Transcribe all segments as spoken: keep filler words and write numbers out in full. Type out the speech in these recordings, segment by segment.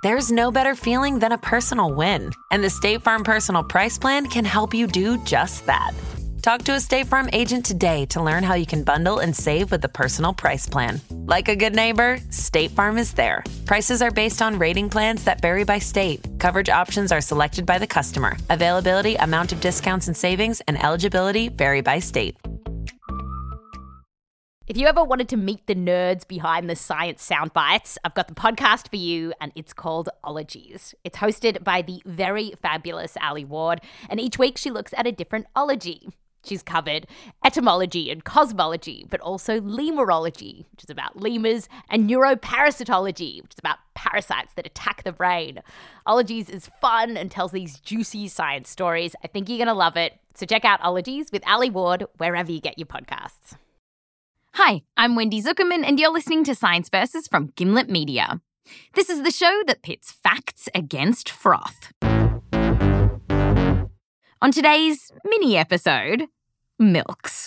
There's no better feeling than a personal win, and the State Farm Personal Price Plan can help you do just that. Talk to a State Farm agent today to learn how you can bundle and save with the Personal Price Plan. Like a good neighbor, State Farm is there. Prices are based on rating plans that vary by state. Coverage options are selected by the customer. Availability, amount of discounts and savings, and eligibility vary by state. If you ever wanted to meet the nerds behind the science soundbites, I've got the podcast for you, and it's called Ologies. It's hosted by the very fabulous Ali Ward, and each week she looks at a different ology. She's covered etymology and cosmology, but also lemurology, which is about lemurs, and neuroparasitology, which is about parasites that attack the brain. Ologies is fun and tells these juicy science stories. I think you're going to love it. So check out Ologies with Ali Ward wherever you get your podcasts. Hi, I'm Wendy Zuckerman, and you're listening to Science Versus from Gimlet Media. This is the show that pits facts against froth. On today's mini episode, milks.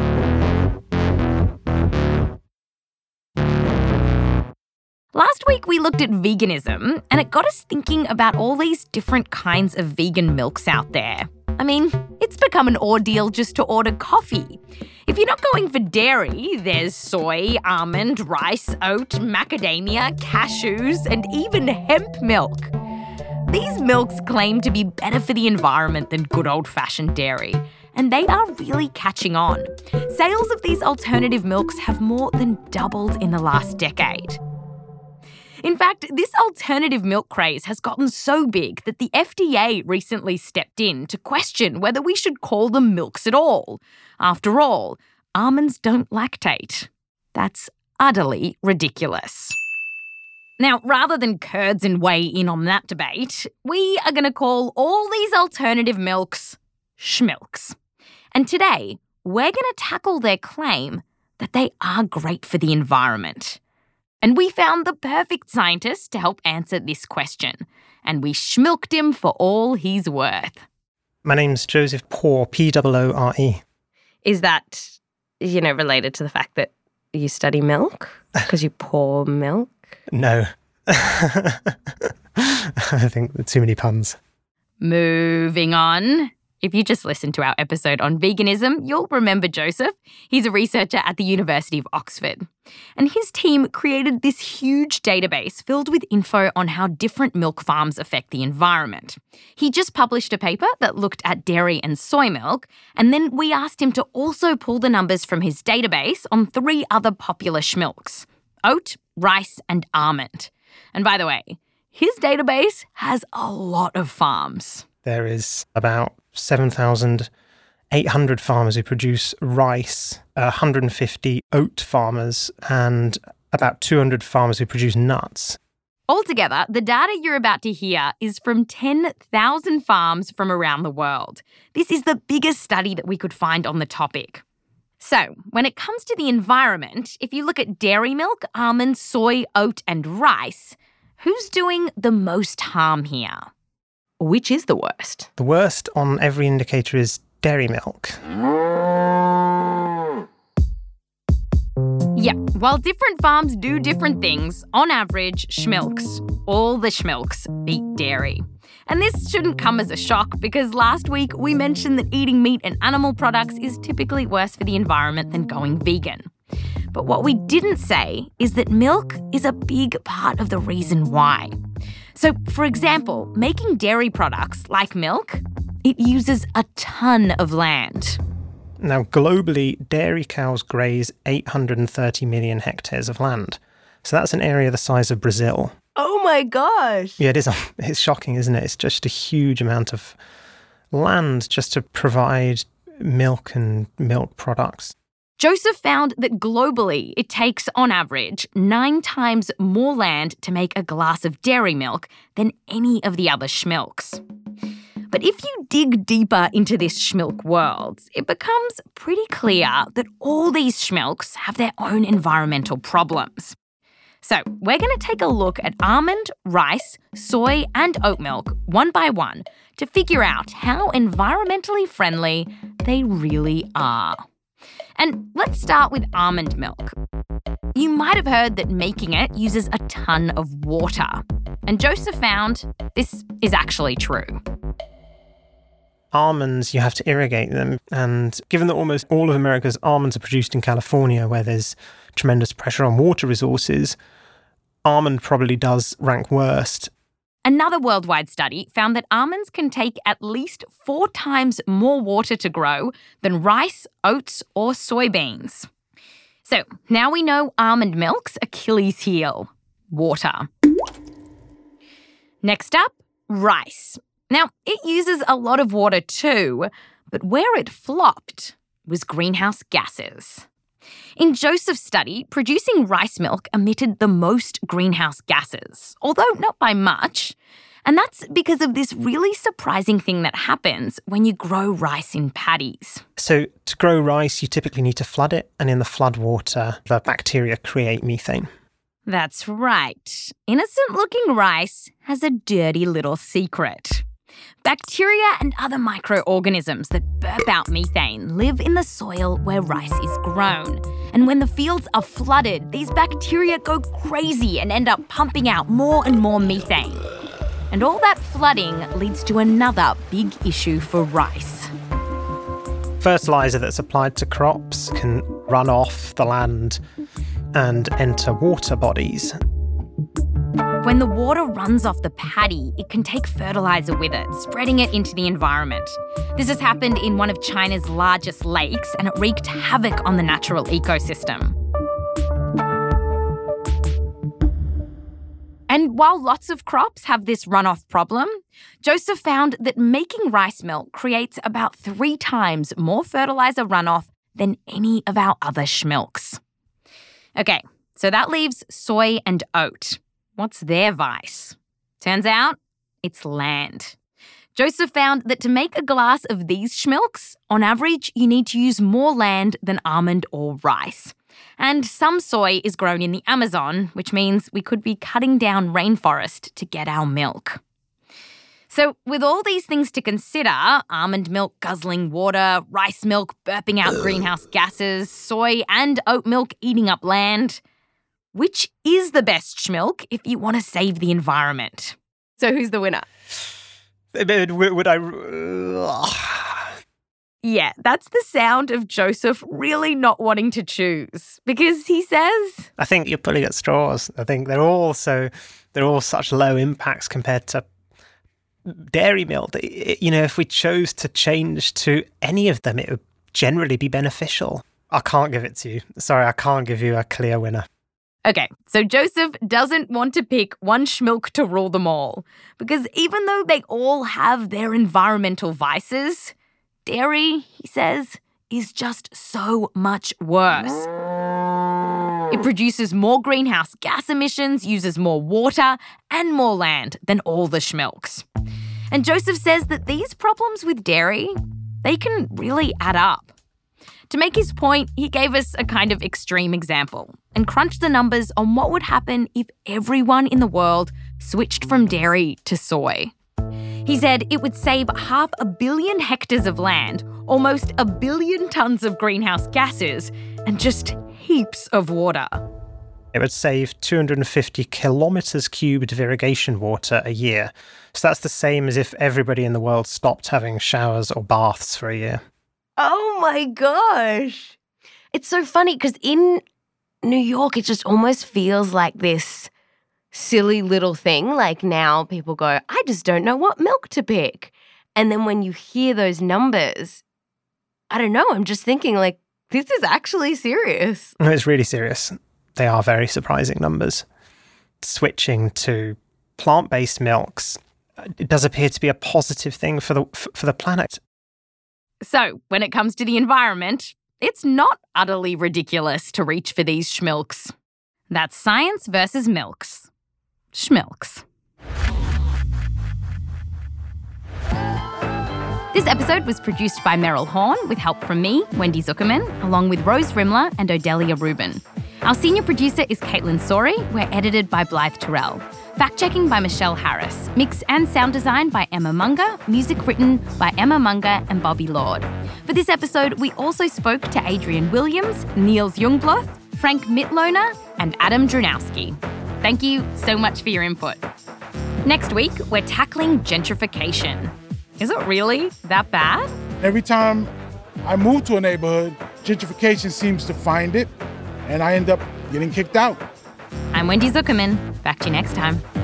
Last week we looked at veganism, and it got us thinking about all these different kinds of vegan milks out there. I mean, it's become an ordeal just to order coffee. If you're not going for dairy, there's soy, almond, rice, oat, macadamia, cashews, and even hemp milk. These milks claim to be better for the environment than good old-fashioned dairy, and they are really catching on. Sales of these alternative milks have more than doubled in the last decade. In fact, this alternative milk craze has gotten so big that the F D A recently stepped in to question whether we should call them milks at all. After all, almonds don't lactate. That's utterly ridiculous. Now, rather than curds and weigh in on that debate, we are going to call all these alternative milks schmilks. And today, we're going to tackle their claim that they are great for the environment. And we found the perfect scientist to help answer this question. And we schmilked him for all he's worth. My name's Joseph Poore, P O O R E. Is that, you know, related to the fact that you study milk? Because you pour milk? No. I think there are too many puns. Moving on. If you just listened to our episode on veganism, you'll remember Joseph. He's a researcher at the University of Oxford. And his team created this huge database filled with info on how different milk farms affect the environment. He just published a paper that looked at dairy and soy milk, and then we asked him to also pull the numbers from his database on three other popular schmilks: oat, rice, and almond. And by the way, his database has a lot of farms. There is about seven thousand eight hundred farmers who produce rice, one hundred fifty oat farmers, and about two hundred farmers who produce nuts. Altogether, the data you're about to hear is from ten thousand farms from around the world. This is the biggest study that we could find on the topic. So, when it comes to the environment, if you look at dairy milk, almonds, soy, oat, and rice, who's doing the most harm here? Which is the worst? The worst on every indicator is dairy milk. Yeah, while different farms do different things, on average, schmilks, all the schmilks, beat dairy. And this shouldn't come as a shock because last week we mentioned that eating meat and animal products is typically worse for the environment than going vegan. But what we didn't say is that milk is a big part of the reason why. So, for example, making dairy products like milk, it uses a ton of land. Now, globally, dairy cows graze eight hundred thirty million hectares of land. So that's an area the size of Brazil. Oh my gosh! Yeah, it is. It's shocking, isn't it? It's just a huge amount of land just to provide milk and milk products. Joseph found that globally it takes, on average, nine times more land to make a glass of dairy milk than any of the other schmilks. But if you dig deeper into this schmilk world, it becomes pretty clear that all these schmilks have their own environmental problems. So we're going to take a look at almond, rice, soy and oat milk one by one to figure out how environmentally friendly they really are. And let's start with almond milk. You might have heard that making it uses a ton of water. And Joseph found this is actually true. Almonds, you have to irrigate them. And given that almost all of America's almonds are produced in California, where there's tremendous pressure on water resources, almond probably does rank worst. Another worldwide study found that almonds can take at least four times more water to grow than rice, oats, or soybeans. So now we know almond milk's Achilles heel: water. Next up, rice. Now, it uses a lot of water too, but where it flopped was greenhouse gases. In Joseph's study, producing rice milk emitted the most greenhouse gases, although not by much. And that's because of this really surprising thing that happens when you grow rice in paddies. So to grow rice, you typically need to flood it, and in the flood water, the bacteria create methane. That's right. Innocent-looking rice has a dirty little secret. Bacteria and other microorganisms that burp out methane live in the soil where rice is grown. And when the fields are flooded, these bacteria go crazy and end up pumping out more and more methane. And all that flooding leads to another big issue for rice. Fertiliser that's applied to crops can run off the land and enter water bodies. When the water runs off the paddy, it can take fertiliser with it, spreading it into the environment. This has happened in one of China's largest lakes, and it wreaked havoc on the natural ecosystem. And while lots of crops have this runoff problem, Joseph found that making rice milk creates about three times more fertiliser runoff than any of our other schmilks. Okay, so that leaves soy and oat. What's their vice? Turns out, it's land. Joseph found that to make a glass of these schmilks, on average, you need to use more land than almond or rice. And some soy is grown in the Amazon, which means we could be cutting down rainforest to get our milk. So with all these things to consider, almond milk guzzling water, rice milk burping out greenhouse gases, soy and oat milk eating up land, which is the best schmilk if you want to save the environment? So who's the winner? Would I... Yeah, that's the sound of Joseph really not wanting to choose, because he says... I think you're pulling at straws. I think they're all so... They're all such low impacts compared to dairy milk. You know, if we chose to change to any of them, it would generally be beneficial. I can't give it to you. Sorry, I can't give you a clear winner. Okay, so Joseph doesn't want to pick one schmilk to rule them all, because even though they all have their environmental vices, dairy, he says, is just so much worse. It produces more greenhouse gas emissions, uses more water and more land than all the schmilks. And Joseph says that these problems with dairy, they can really add up. To make his point, he gave us a kind of extreme example and crunched the numbers on what would happen if everyone in the world switched from dairy to soy. He said it would save half a billion hectares of land, almost a billion tonnes of greenhouse gases, and just heaps of water. It would save two hundred fifty kilometres cubed of irrigation water a year. So that's the same as if everybody in the world stopped having showers or baths for a year. Oh my gosh. It's so funny because in New York, it just almost feels like this silly little thing. Like now people go, I just don't know what milk to pick. And then when you hear those numbers, I don't know, I'm just thinking like, this is actually serious. No, it's really serious. They are very surprising numbers. Switching to plant-based milks, it does appear to be a positive thing for the for the planet. So, when it comes to the environment, it's not utterly ridiculous to reach for these schmilks. That's science versus milks. Schmilks. This episode was produced by Meryl Horn with help from me, Wendy Zuckerman, along with Rose Rimler and Odelia Rubin. Our senior producer is Caitlin Sori. We're edited by Blythe Terrell. Fact-checking by Michelle Harris. Mix and sound design by Emma Munger. Music written by Emma Munger and Bobby Lord. For this episode, we also spoke to Adrian Williams, Niels Jungbloth, Frank Mitloner, and Adam Drunowski. Thank you so much for your input. Next week, we're tackling gentrification. Is it really that bad? Every time I move to a neighborhood, gentrification seems to find it, and I end up getting kicked out. I'm Wendy Zuckerman. Back to you next time.